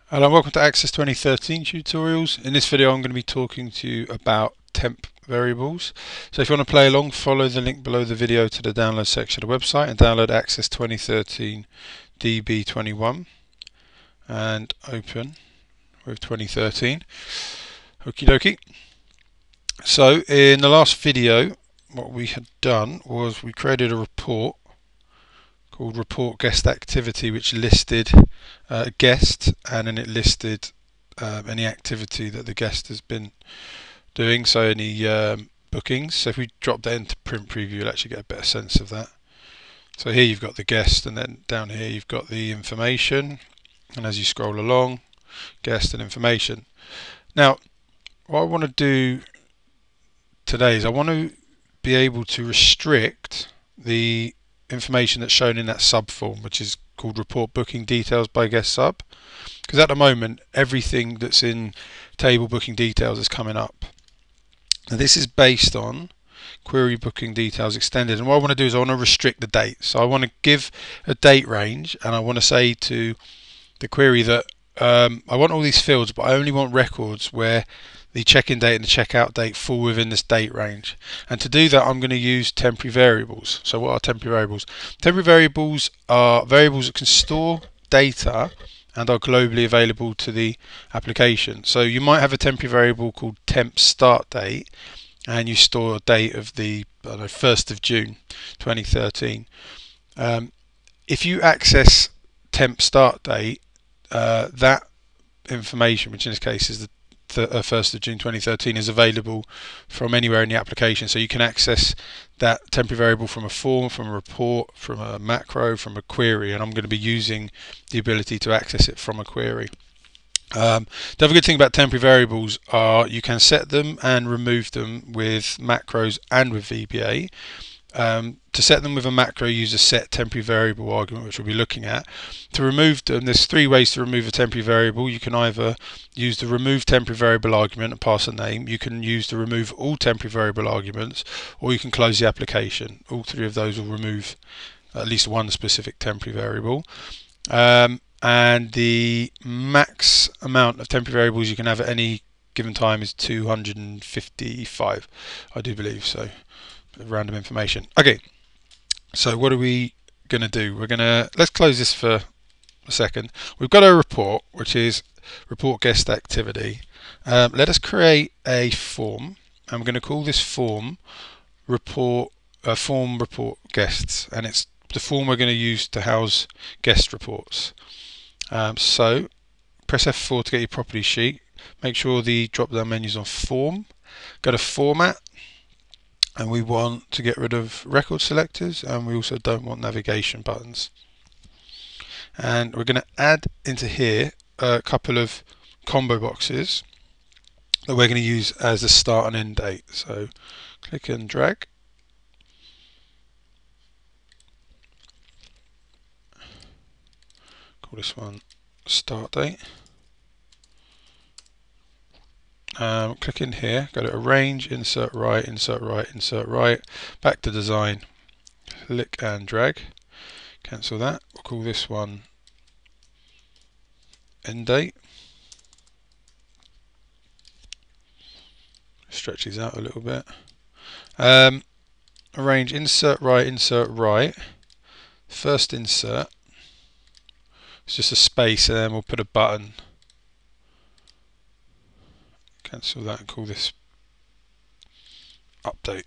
Hello and welcome to Access 2013 tutorials. In this video I'm going to be talking to you about temp variables. So if you want to play along, follow the link below the video to the download section of the website and download Access 2013 DB21 and open with 2013. Okie dokie. So in the last video what we had done was we created a report called Report Guest Activity, which listed a guest, and then it listed any activity that the guest has been doing, so any bookings. So if we drop that into print preview, you'll actually get a better sense of that. So here you've got the guest, and then down here you've got the information, and as you scroll along, guest and information. Now what I want to do today is I want to be able to restrict the information that's shown in that sub form, which is called report booking details by guest sub, because at the moment everything that's in table booking details is coming up. Now this is based on query booking details extended, and what I want to do is I want to restrict the date. So I want to give a date range, and I want to say to the query that I want all these fields, but I only want records where the check-in date and the check-out date fall within this date range. And to do that, I'm going to use temporary variables. So what are temporary variables? Temporary variables are variables that can store data and are globally available to the application. So you might have a temporary variable called temp start date, and you store a date of the 1st of June 2013. If you access temp start date, that information, which in this case is the 1st of June 2013, is available from anywhere in the application. So you can access that temporary variable from a form, from a report, from a macro, from a query, and I'm going to be using the ability to access it from a query. The other good thing about temporary variables are you can set them and remove them with macros and with VBA. To set them with a macro, use a set temporary variable argument, which we'll be looking at. To remove them, there's three ways to remove a temporary variable. You can either use the remove temporary variable argument and pass a name. You can use the remove all temporary variable arguments, or you can close the application. All three of those will remove at least one specific temporary variable. And the max amount of temporary variables you can have at any given time is 255, I do believe. So random information. Okay, so what are we going to do? Let's close this for a second. We've got a report, which is report guest activity. Let us create a form. I'm going to call this form report guests, and it's the form we're going to use to house guest reports. So press F4 to get your property sheet. Make sure the drop down menu is on form. Go to format, and we want to get rid of record selectors, and we also don't want navigation buttons. And we're going to add into here a couple of combo boxes that we're going to use as a start and end date. So click and drag. Call this one start date. Click in here, go to arrange, insert right, insert right, insert right, back to design, click and drag, cancel that. We'll call this one end date. Stretch these out a little bit. Arrange, insert right. First insert, it's just a space, and then we'll put a button. Cancel that and call this update.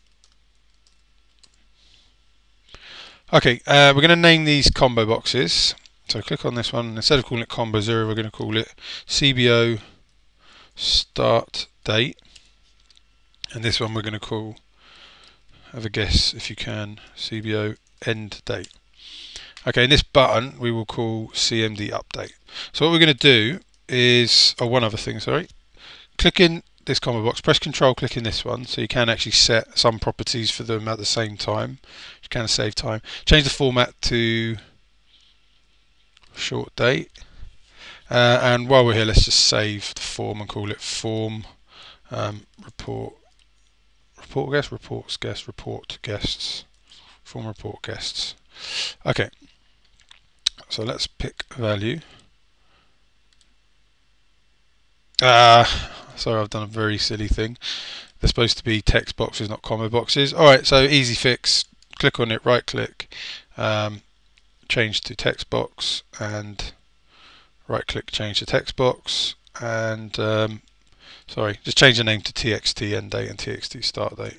Okay, we're going to name these combo boxes. So click on this one. Instead of calling it combo 0, we're going to call it CBO start date. And this one we're going to call, have a guess if you can, CBO end date. Okay, and this button we will call CMD update. So what we're going to do is, one other thing, sorry. Click in this combo box, press Control, click in this one, so you can actually set some properties for them at the same time. You can save time. Change the format to short date, and while we're here, let's just save the form and call it form report guests, form report guests. Okay, so let's pick a value. Sorry, I've done a very silly thing. They're supposed to be text boxes, not comma boxes. Alright, so easy fix. Click on it, right click, change to text box, and right click, change to text box, and sorry, just change the name to txt end date and txt start date.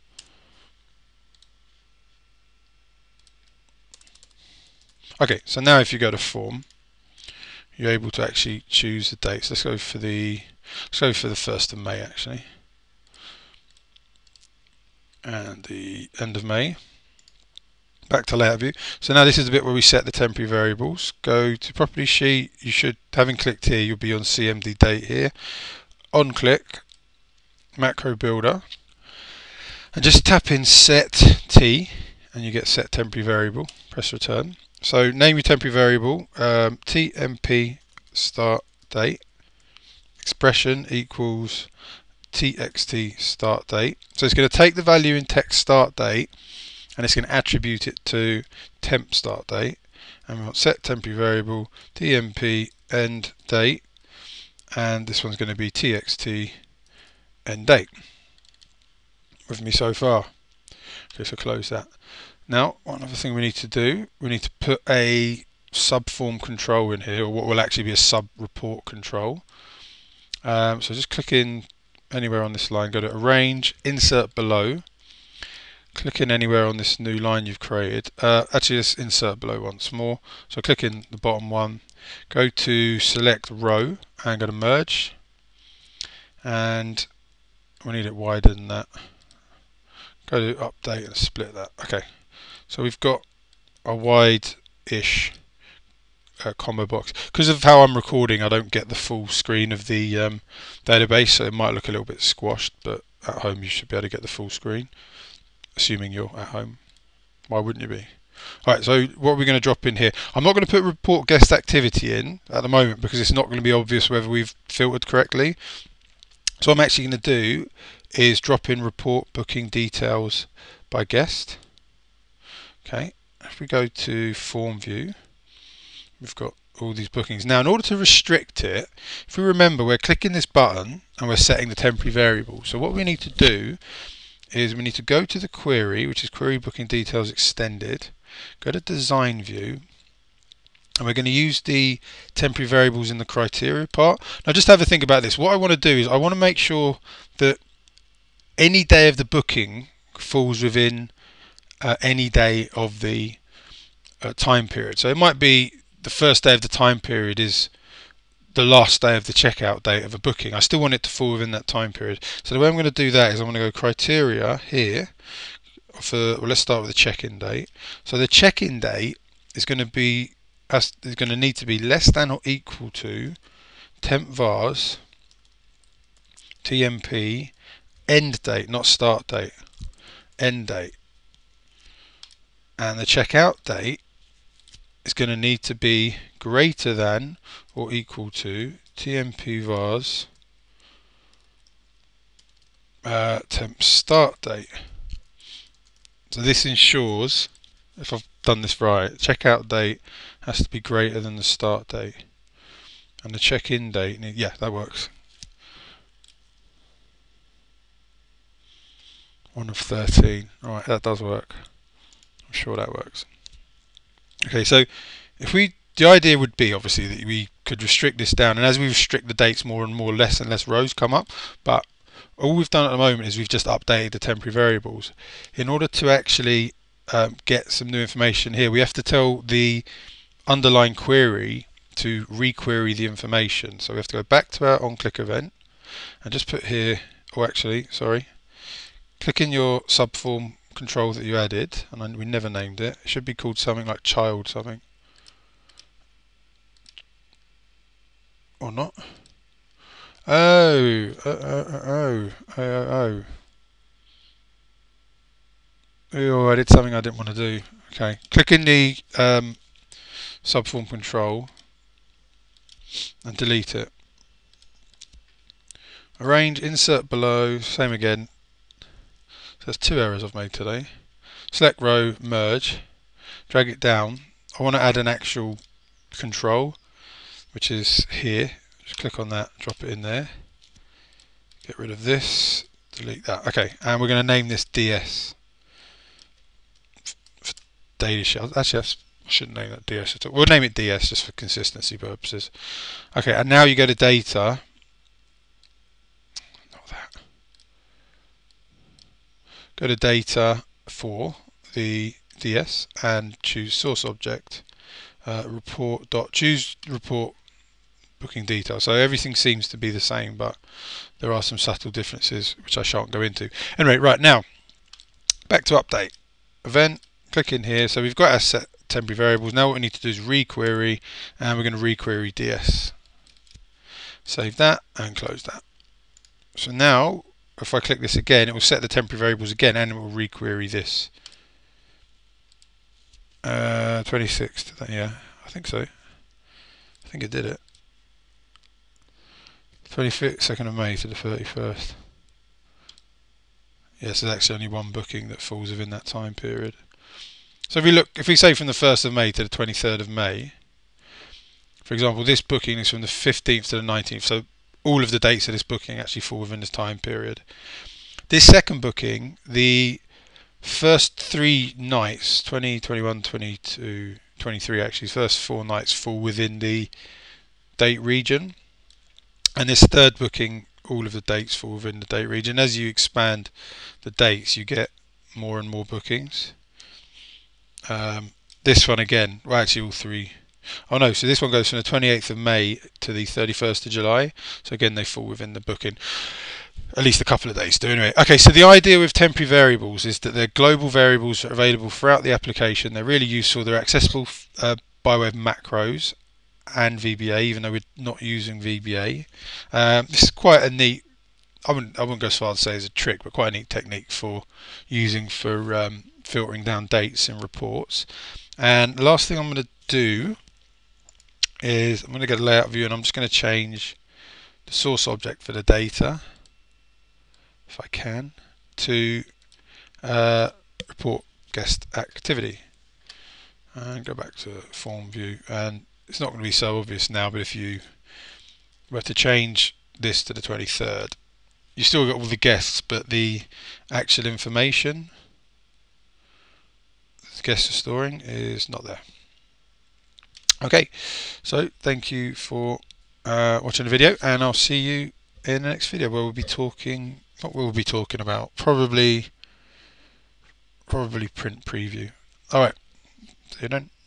Okay, so now if you go to form, you're able to actually choose the dates. Let's go for the 1st of May actually, and the end of May. Back to layout view. So now this is the bit where we set the temporary variables. Go to property sheet. You should, having clicked here, you'll be on CMD date here. On click, macro builder, and just tap in set T, and you get set temporary variable. Press return. So name your temporary variable, TMP start date, expression equals TXT start date. So it's going to take the value in text start date and it's going to attribute it to temp start date, and we want set temporary variable TMP end date, and this one's going to be TXT end date. With me so far? Okay, so close that. Now, one other thing we need to do, we need to put a subform control in here, or what will actually be a sub-report control. So just click in anywhere on this line, go to Arrange, Insert Below, click in anywhere on this new line you've created. Actually, let's insert below once more. So click in the bottom one, go to Select Row, and go to Merge, and we need it wider than that. Go to Update and split that. Okay, so we've got a wide-ish combo box. Because of how I'm recording, I don't get the full screen of the database, so it might look a little bit squashed, but at home you should be able to get the full screen, assuming you're at home. Why wouldn't you be? Alright, so what are we going to drop in here? I'm not going to put report guest activity in at the moment because it's not going to be obvious whether we've filtered correctly. So what I'm actually going to do is drop in report booking details by guest. Okay, if we go to form view, we've got all these bookings. Now, in order to restrict it, if we remember, we're clicking this button and we're setting the temporary variable. So what we need to do is we need to go to the query, which is query booking details extended, go to design view, and we're going to use the temporary variables in the criteria part. Now just have a think about this. What I want to do is I want to make sure that any day of the booking falls within any day of the time period. So it might be the first day of the time period is the last day of the checkout date of a booking. I still want it to fall within that time period. So the way I'm going to do that is I'm going to go criteria here for, well, let's start with the check-in date. So the check-in date is going to be need to be less than or equal to temp vars TMP end date, not start date, end date. And the checkout date is going to need to be greater than or equal to TMP vars temp start date. So this ensures, if I've done this right, checkout date has to be greater than the start date, and the check-in date, yeah, that works. 1 of 13. Alright, that does work. I'm sure that works. Okay, so if the idea would be obviously that we could restrict this down, and as we restrict the dates more and more, less and less rows come up, but all we've done at the moment is we've just updated the temporary variables. In order to actually get some new information here, we have to tell the underlying query to requery the information. So we have to go back to our on-click event and just put here, or actually, sorry, click in your subform control that you added, and we never named it. It should be called something like child something. Or not. Oh, I did something I didn't want to do. Okay, click in the subform control and delete it. Arrange, insert below, same again. So there's 2 errors I've made today. Select row, merge, drag it down. I want to add an actual control, which is here. Just click on that, drop it in there. Get rid of this, delete that. Okay, and we're going to name this DS. For data sheet. Actually, I shouldn't name that DS at all. We'll name it DS just for consistency purposes. Okay, and now you go to data. Not that. Go to data for the DS and choose source object. Choose report booking details. So everything seems to be the same, but there are some subtle differences which I shan't go into. Anyway, right now, back to update. Event, click in here. So we've got our set temporary variables. Now what we need to do is requery, and we're going to requery DS. Save that and close that. So now, if I click this again, it will set the temporary variables again, and it will requery this. 26th, yeah, I think so. I think it did it. 22nd of May to the 31st. Yes, there's actually only one booking that falls within that time period. So if we say from the 1st of May to the 23rd of May, for example, this booking is from the 15th to the 19th, so all of the dates of this booking actually fall within this time period. This second booking, the first 3 nights, 20, 21, 22, 23 actually, first 4 nights fall within the date region. And this third booking, all of the dates fall within the date region. As you expand the dates, you get more and more bookings. This one again, well actually all 3. Oh no, so this one goes from the 28th of May to the 31st of July. So again, they fall within the booking. At least a couple of days do anyway. Okay, so the idea with temporary variables is that they're global variables that are available throughout the application. They're really useful. They're accessible by way of macros and VBA, even though we're not using VBA. This is quite a neat, I wouldn't go as far as to say it's a trick, but quite a neat technique for using for filtering down dates in reports. And the last thing I'm going to do is I'm going to get a layout view, and I'm just going to change the source object for the data, if I can, to report guest activity, and go back to form view. And it's not going to be so obvious now, but if you were to change this to the 23rd, you still got all the guests, but the actual information the guests are storing is not there. Okay, so thank you for watching the video, and I'll see you in the next video where we'll be talking, what we'll be talking about, probably print preview. Alright, see you then.